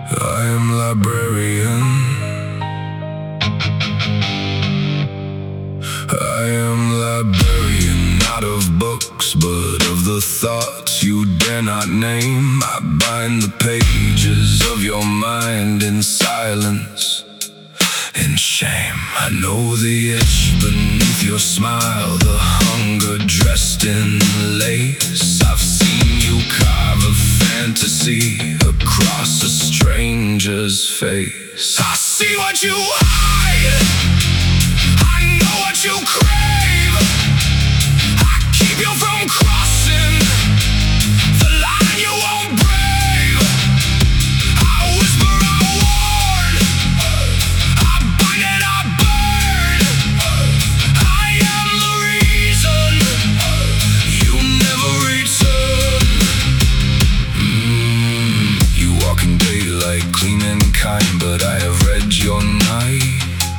I am librarian. I am librarian, not of books, but of the thoughts you dare not name. I bind the pages of your mind in silence, in shame. I know the itch beneath your smile, the hunger dressed in lace. I've seen you carve a fantasy across a stranger's face. I see what you hide, I know what you crave. I keep you from crossing the line you won't brave. I whisper, I warn, I bind and I burn. I am the reason you never return. You walk in daylight, clean and kind, but I have read your night.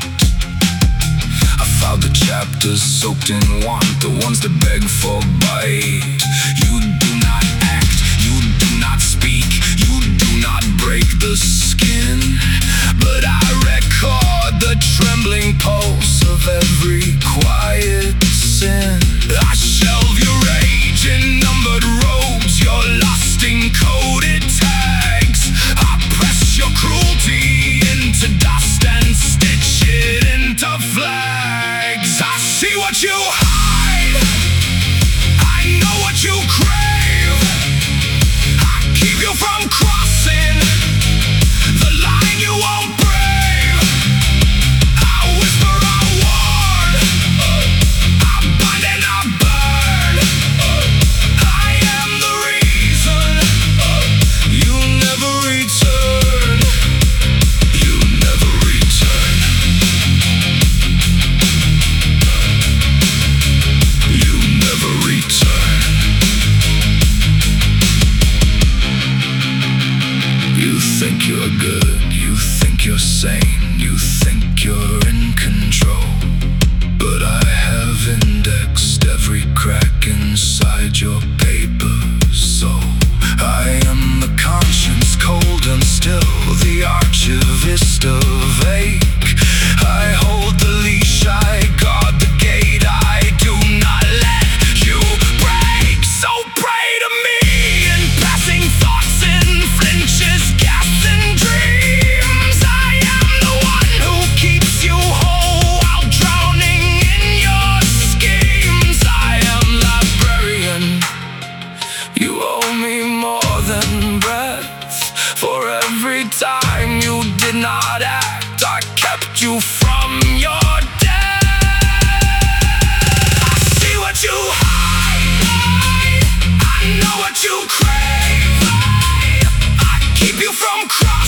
I filed the chapters soaked in want, the ones that beg for bite. You do not act, you do not speak, you do not break the skin, but I record the trembling pulse of every quiet sin. I shelve your rage in numbered robes, your lust in coded tags. I press your cruelty into dust and stitch it into flags. I see what you hide, I know what you crave. I keep you from crossing the line you won't brave. I whisper, I warn, I bind and I burn. I am the reason you never return. You never return. You never return. You think you're good, you think you're sane, you think you're in control, but I have indexed every crack inside your paper soul. I am the conscience, cold and still, the archivist of ache. I hold the leash, I guard the gate, I do not let you break. So pray to me in passing thoughts, in flinches, gasps and dreams. I am the one who keeps you whole while drowning in your schemes. I am librarian, you owe me more than breath. For every time you did not act, I kept you from your death. I see what you hide, I know what you crave. I keep you from crying.